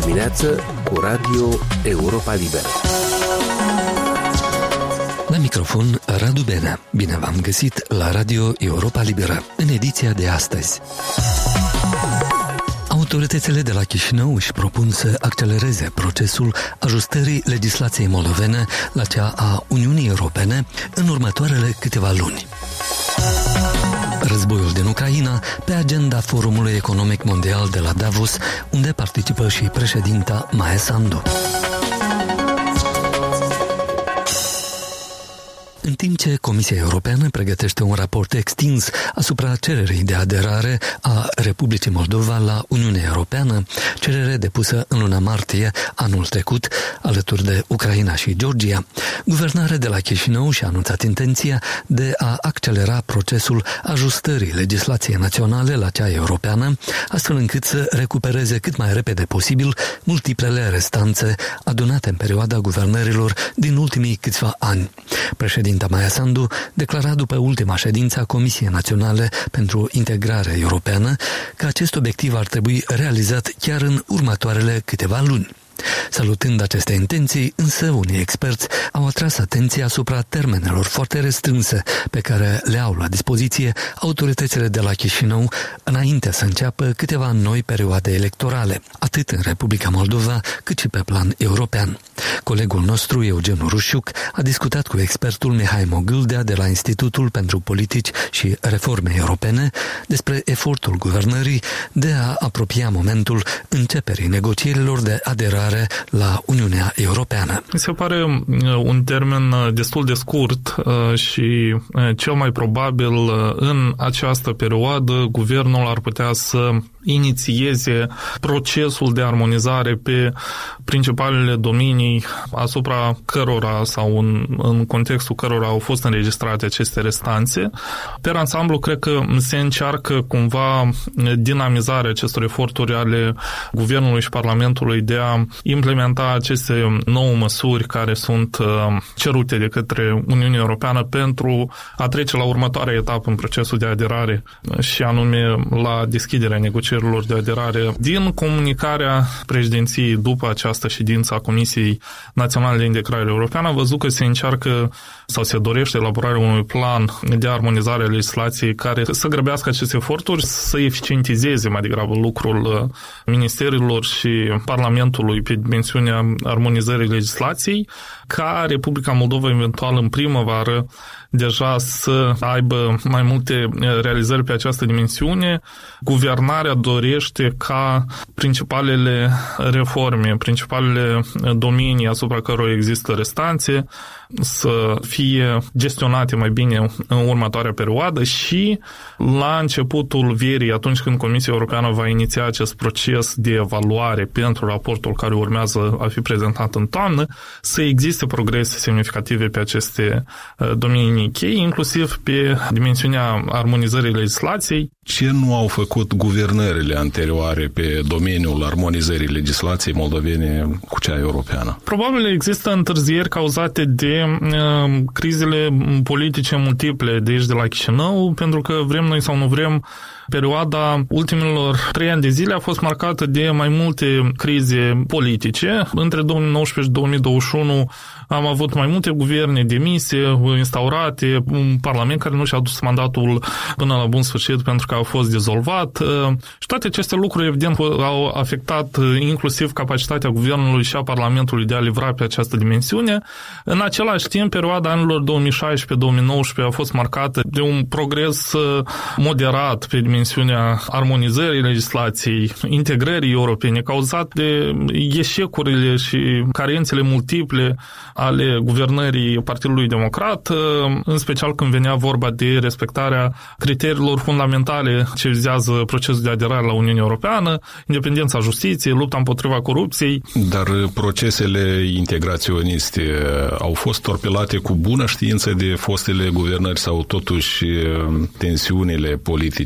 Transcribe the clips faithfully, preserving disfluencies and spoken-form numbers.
dimineață cu Radio Europa Liberă. La microfon, Radu Benea. Bine v-am găsit la Radio Europa Liberă, în ediția de astăzi. Autoritățile de la Chișinău își propun să accelereze procesul ajustării legislației moldovene la cea a Uniunii Europene în următoarele câteva luni. Războiul din Ucraina pe agenda Forumului Economic Mondial de la Davos, unde participă și președinta Maia Sandu. În timp ce Comisia Europeană pregătește un raport extins asupra cererii de aderare a Republicii Moldova la Uniunea Europeană, cerere depusă în luna martie anul trecut, alături de Ucraina și Georgia, guvernarea de la Chișinău și-a anunțat intenția de a accelera procesul ajustării legislației naționale la cea europeană, astfel încât să recupereze cât mai repede posibil multiplele restanțe adunate în perioada guvernărilor din ultimii câțiva ani. Președinte Maia Sandu declara după ultima ședință a Comisiei Naționale pentru Integrare Europeană că acest obiectiv ar trebui realizat chiar în următoarele câteva luni. Salutând aceste intenții, însă unii experți au atras atenția asupra termenelor foarte restrânse pe care le au la dispoziție autoritățile de la Chișinău înainte să înceapă câteva noi perioade electorale, atât în Republica Moldova cât și pe plan european. Colegul nostru, Eugen Rușiuc, a discutat cu expertul Mihai Mogâldea de la Institutul pentru Politici și Reforme Europene despre efortul guvernării de a apropia momentul începerii negocierilor de aderare la Uniunea Europeană. Mi se pare un termen destul de scurt și cel mai probabil în această perioadă guvernul ar putea să inițieze procesul de armonizare pe principalele domenii asupra cărora sau în, în contextul cărora au fost înregistrate aceste restanțe. Per ansamblu, cred că se încearcă cumva dinamizarea acestor eforturi ale guvernului și Parlamentului de a implementa aceste nouă măsuri care sunt cerute de către Uniunea Europeană pentru a trece la următoarea etapă în procesul de aderare și anume la deschiderea negocierilor de aderare. Din comunicarea președinției după această ședință a Comisiei Naționale de Integrare Europeană, a văzut că se încearcă sau se dorește elaborarea unui plan de armonizare a legislației care să grăbească aceste eforturi, să eficientizeze mai degrabă lucrul ministerilor și Parlamentului pe dimensiunea armonizării legislației, ca Republica Moldova eventual în primăvară deja să aibă mai multe realizări pe această dimensiune. Guvernarea dorește ca principalele reforme, principalele domenii asupra cărora există restanțe să fie gestionate mai bine în următoarea perioadă și la începutul verii, atunci când Comisia Europeană va iniția acest proces de evaluare pentru raportul care urmează a fi prezentat în toamnă, să existe progrese semnificative pe aceste domenii cheie, inclusiv pe dimensiunea armonizării legislației. Ce nu au făcut guvernările anterioare pe domeniul armonizării legislației moldovene cu cea europeană? Probabil există întârzieri cauzate de uh, crizele politice multiple de aici de la Chișinău, pentru că vrem noi sau nu vrem, perioada ultimilor trei ani de zile a fost marcată de mai multe crize politice. Între două mii nouăsprezece și două mii douăzeci și unu am avut mai multe guverne demise, instaurate, un parlament care nu și-a dus mandatul până la bun sfârșit pentru că a fost dizolvat. Și toate aceste lucruri, evident, au afectat inclusiv capacitatea guvernului și a Parlamentului de a livra pe această dimensiune. În același timp, perioada anilor două mii șaisprezece două mii nouăsprezece a fost marcată de un progres moderat pe dimensiunea armonizării legislației, integrării europene, cauzat de eșecurile și carențele multiple ale guvernării Partidului Democrat, în special când venea vorba de respectarea criteriilor fundamentale ce vizează procesul de aderare la Uniunea Europeană, independența justiției, lupta împotriva corupției. Dar procesele integraționiste au fost torpilate cu bună știință de fostele guvernări sau totuși tensiunile politice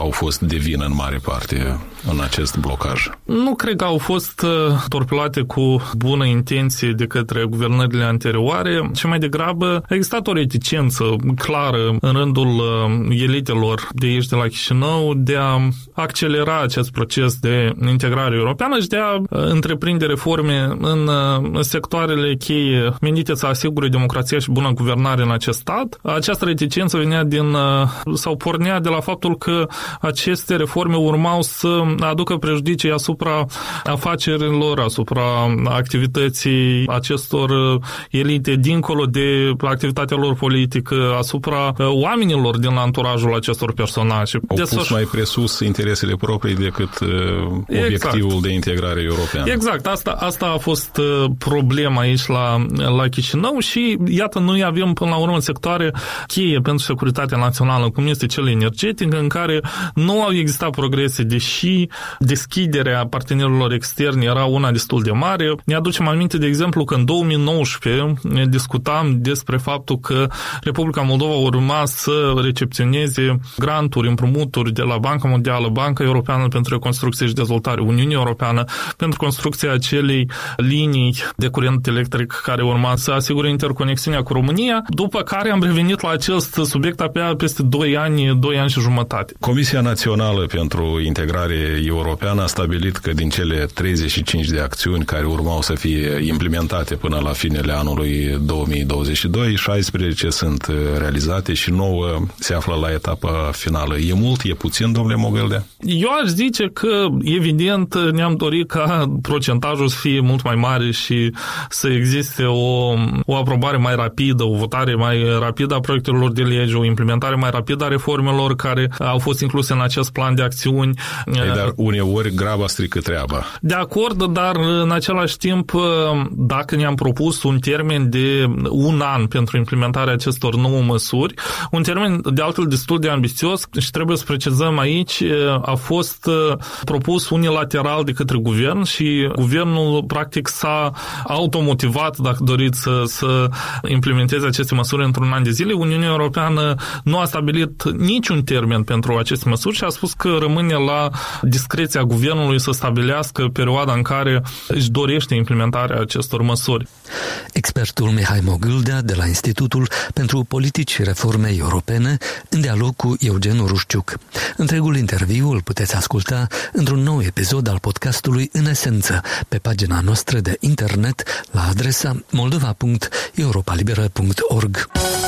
au fost de vină în mare parte în acest blocaj? Nu cred că au fost torpilate cu bună intenție de către guvernările anterioare, ci mai degrabă a existat o reticență clară în rândul elitelor de aici de la Chișinău de a accelera acest proces de integrare europeană și de a întreprinde reforme în sectoarele cheie menite să asigure democrația și bună guvernare în acest stat. Această reticență venea din, sau pornea de la faptul că aceste reforme urmau să aducă prejudicii asupra afacerilor, asupra activității acestor elite, dincolo de activitatea lor politică, asupra oamenilor din anturajul acestor personaje. Au pus Desfăș... mai presus interesele proprii decât obiectivul exact. de integrare europeană. Exact. Asta, asta a fost problema aici la, la Chișinău și iată, noi avem până la urmă sectoare cheie pentru securitatea națională, cum este cel energetic, în care nu au existat progrese, deși deschiderea partenerilor externi era una destul de mare. Ne aducem aminte, de exemplu, că în două mii nouăsprezece discutam despre faptul că Republica Moldova urma să recepționeze granturi, împrumuturi de la Banca Mondială, Banca Europeană pentru Reconstrucție și Dezvoltare, Uniunea Europeană pentru construcția acelei linii de curent electric care urma să asigure interconexiunea cu România, după care am revenit la acest subiect abia peste doi ani, doi ani și jumătate. Comisia Națională pentru Integrare Europeană a stabilit că din cele treizeci și cinci de acțiuni care urmau să fie implementate până la finele anului două mii douăzeci și doi, șaisprezece sunt realizate și nouă se află la etapa finală. E mult, e puțin, domnule Mogâldea? Eu aș zice că, evident, ne-am dorit ca procentajul să fie mult mai mare și să existe o, o aprobare mai rapidă, o votare mai rapidă a proiectelor de lege, o implementare mai rapidă a reformelor care au fost incluse în acest plan de acțiuni. Ei, dar uneori graba strică treaba. De acord, dar în același timp, dacă ne-am propus un termen de un an pentru implementarea acestor nouă măsuri, un termen de altfel destul de ambițios și trebuie să precizăm aici, a fost propus unilateral de către guvern și guvernul practic s-a automotivat, dacă doriți, să, să implementeze aceste măsuri într-un an de zile. Uniunea Europeană nu a stabilit niciun termen pentru aceste măsuri și a spus că rămâne la discreția guvernului să stabilească perioada în care își dorește implementarea acestor măsuri. Expertul Mihai Mogâldea de la Institutul pentru Politici și Reforme Europene, în dialog cu Eugen Rușciuc. Întregul interviu îl puteți asculta într-un nou episod al podcastului În Esență, pe pagina noastră de internet la adresa moldova punct europalibera punct org.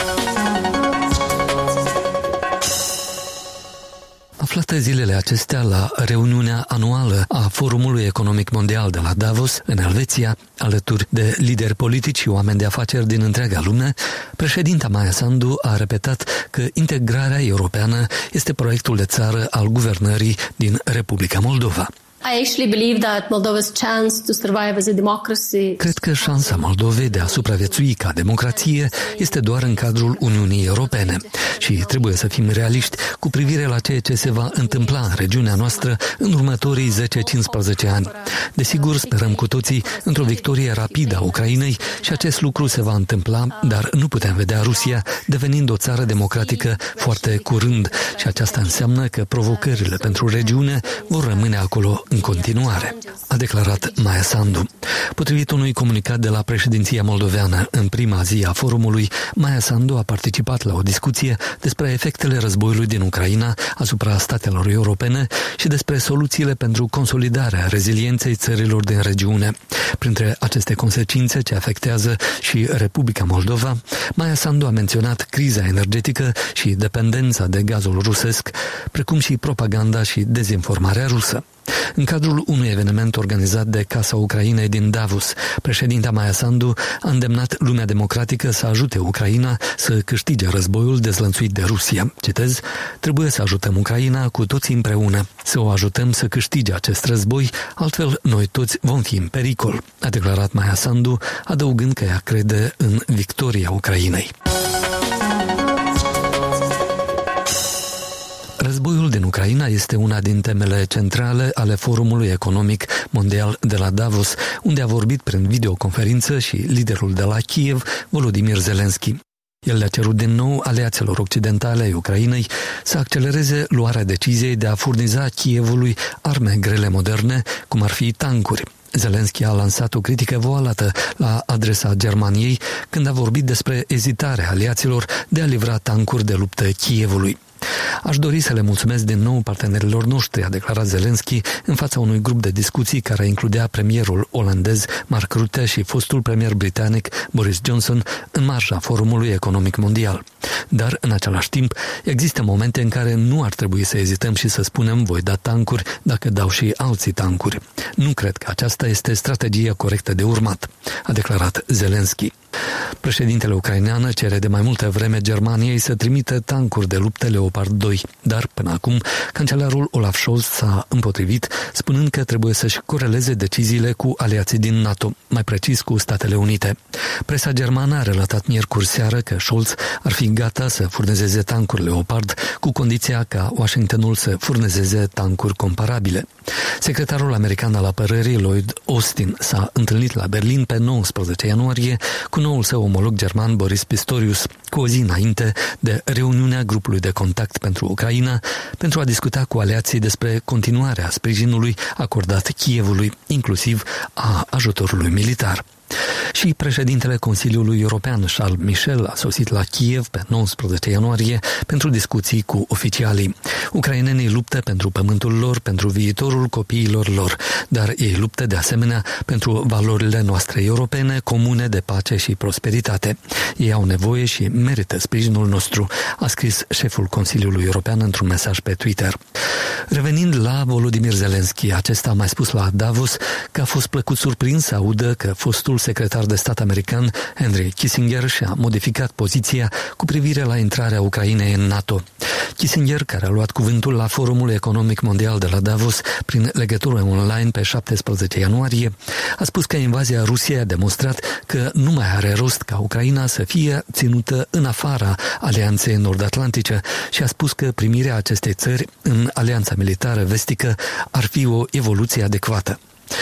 Aflată zilele acestea la reuniunea anuală a Forumului Economic Mondial de la Davos, în Elveția, alături de lideri politici și oameni de afaceri din întreaga lume, președinta Maia Sandu a repetat că integrarea europeană este proiectul de țară al guvernării din Republica Moldova. I actually believe that Moldova's chance to survive as a democracy. Cred că șansa Moldovei de a supraviețui ca democrație este doar în cadrul Uniunii Europene și trebuie să fim realiști cu privire la ceea ce se va întâmpla în regiunea noastră în următorii zece cincisprezece ani. Desigur, sperăm cu toții într-o victorie rapidă a Ucrainei și acest lucru se va întâmpla, dar nu putem vedea Rusia devenind o țară democratică foarte curând și aceasta înseamnă că provocările pentru regiune vor rămâne acolo în continuare, a declarat Maia Sandu. Potrivit unui comunicat de la președinția moldoveană, în prima zi a forumului, Maia Sandu a participat la o discuție despre efectele războiului din Ucraina asupra statelor europene și despre soluțiile pentru consolidarea rezilienței țărilor din regiune. Printre aceste consecințe ce afectează și Republica Moldova, Maia Sandu a menționat criza energetică și dependența de gazul rusesc, precum și propaganda și dezinformarea rusă. În cadrul unui eveniment organizat de Casa Ucrainei din Davos, președinta Maia Sandu a îndemnat lumea democratică să ajute Ucraina să câștige războiul dezlănțuit de Rusia. Citez, trebuie să ajutăm Ucraina cu toții împreună, să o ajutăm să câștige acest război, altfel noi toți vom fi în pericol, a declarat Maia Sandu, adăugând că ea crede în victoria Ucrainei. Războiul din Ucraina este una din temele centrale ale Forumului Economic Mondial de la Davos, unde a vorbit prin videoconferință și liderul de la Kiev, Volodymyr Zelensky. El le-a cerut din nou aliaților occidentale ai Ucrainei să accelereze luarea deciziei de a furniza Kievului arme grele moderne, cum ar fi tancuri. Zelenski a lansat o critică voalată la adresa Germaniei când a vorbit despre ezitarea aliaților de a livra tancuri de luptă Kievului. Aș dori să le mulțumesc din nou partenerilor noștri, a declarat Zelenski în fața unui grup de discuții care includea premierul olandez Mark Rutte și fostul premier britanic Boris Johnson în marja Forumului Economic Mondial. Dar, în același timp, există momente în care nu ar trebui să ezităm și să spunem voi da tancuri dacă dau și alții tancuri. Nu cred că aceasta este strategia corectă de urmat, a declarat Zelenski. Președintele ucrainean cere de mai multă vreme Germaniei să trimită tancuri de luptă Leopard doi, dar până acum cancelarul Olaf Scholz s-a împotrivit, spunând că trebuie să-și coreleze deciziile cu aliații din NATO, mai precis cu Statele Unite. Presa germană a relatat miercuri seară că Scholz ar fi gata să furnizeze tancuri Leopard, cu condiția ca Washingtonul să furnizeze tancuri comparabile. Secretarul american al apărării Lloyd Austin s-a întâlnit la Berlin pe nouăsprezece ianuarie cu noul său omolog german Boris Pistorius, cu o zi înainte de reuniunea grupului de contact pentru Ucraina, pentru a discuta cu aliații despre continuarea sprijinului acordat Kievului, inclusiv a ajutorului militar. Și președintele Consiliului European, Charles Michel, a sosit la Kiev pe nouăsprezece ianuarie pentru discuții cu oficialii. Ucrainenii luptă pentru pământul lor, pentru viitorul copiilor lor, dar ei luptă de asemenea pentru valorile noastre europene, comune de pace și prosperitate. Ei au nevoie și merită sprijinul nostru, a scris șeful Consiliului European într-un mesaj pe Twitter. Revenind la Volodymyr Zelensky, acesta a mai spus la Davos că a fost plăcut surprins să audă că fostul secretar de stat american Henry Kissinger și-a modificat poziția cu privire la intrarea Ucrainei în NATO. Kissinger, care a luat cuvântul la Forumul Economic Mondial de la Davos prin legătură online pe șaptesprezece ianuarie, a spus că invazia Rusiei a demonstrat că nu mai are rost ca Ucraina să fie ținută în afara Alianței Nord-Atlantice și a spus că primirea acestei țări în Alianța Militară Vestică ar fi o evoluție adecvată.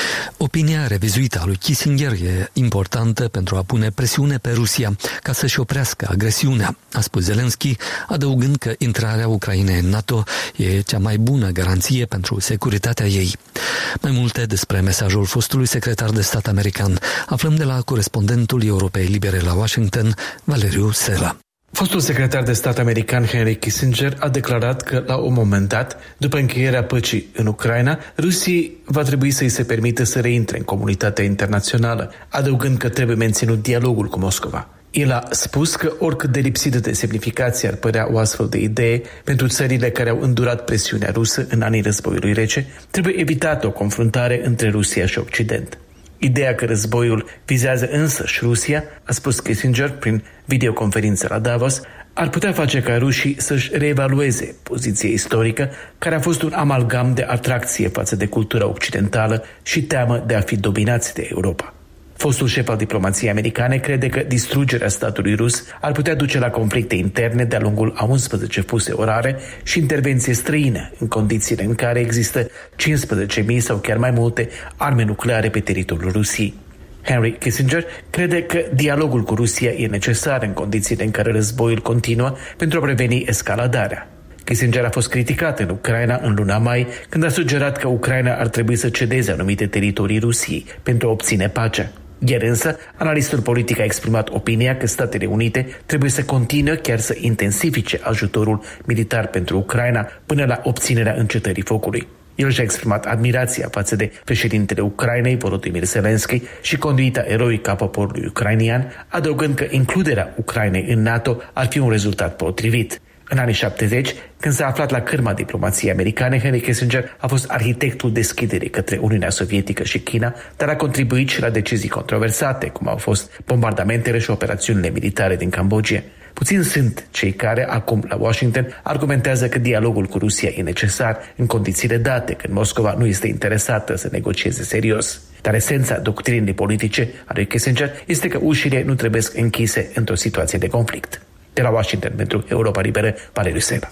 Opinia revizuită a lui Kissinger e importantă pentru a pune presiune pe Rusia ca să-și oprească agresiunea, a spus Zelensky, adăugând că intrarea Ucrainei în NATO e cea mai bună garanție pentru securitatea ei. Mai multe despre mesajul fostului secretar de stat american aflăm de la corespondentul Europei Libere la Washington, Valeriu Sela. Fostul secretar de stat american Henry Kissinger a declarat că, la un moment dat, după încheierea păcii în Ucraina, Rusiei va trebui să-i se permită să reintre în comunitatea internațională, adăugând că trebuie menținut dialogul cu Moscova. El a spus că, oricât de lipsită de semnificație ar părea o astfel de idee, pentru țările care au îndurat presiunea rusă în anii războiului rece, trebuie evitată o confruntare între Rusia și Occident. Ideea că războiul vizează însăși Rusia, a spus Kissinger prin videoconferință la Davos, ar putea face ca rușii să-și reevalueze poziția istorică, care a fost un amalgam de atracție față de cultura occidentală și teamă de a fi dominați de Europa. Fostul șef al diplomației americane crede că distrugerea statului rus ar putea duce la conflicte interne de-a lungul a unsprezece fuse orare și intervenție străină, în condițiile în care există cincisprezece mii sau chiar mai multe arme nucleare pe teritoriul Rusiei. Henry Kissinger crede că dialogul cu Rusia e necesar în condițiile în care războiul continuă pentru a preveni escaladarea. Kissinger a fost criticat în Ucraina în luna mai, când a sugerat că Ucraina ar trebui să cedeze anumite teritorii Rusiei pentru a obține pacea. Iar însă, analistul politic a exprimat opinia că Statele Unite trebuie să continue, chiar să intensifice ajutorul militar pentru Ucraina până la obținerea încetării focului. El și-a exprimat admirația față de președintele Ucrainei, Volodymyr Zelensky, și conduita eroică a poporului ucrainian, adăugând că includerea Ucrainei în NATO ar fi un rezultat potrivit. În anii șaptezeci, când s-a aflat la cârma diplomației americane, Henry Kissinger a fost arhitectul deschiderii către Uniunea Sovietică și China, dar a contribuit și la decizii controversate, cum au fost bombardamentele și operațiunile militare din Cambodgia. Puțini sunt cei care, acum la Washington, argumentează că dialogul cu Rusia e necesar în condițiile date, când Moscova nu este interesată să negocieze serios. Dar esența doctrinii politice a lui Kissinger este că ușile nu trebuie închise într-o situație de conflict. De la Washington, pentru Europa Liberă, Valeriu Sela.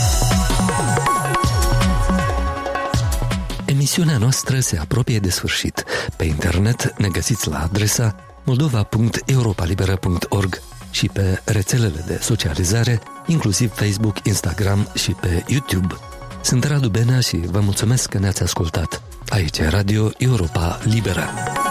Emisiunea noastră se apropie de sfârșit. Pe internet ne găsiți la adresa moldova punct europa liberă punct org. și pe rețelele de socializare, inclusiv Facebook, Instagram și pe YouTube. Sunt Radu Benea și vă mulțumesc că ne-ați ascultat. Aici e Radio Europa Liberă.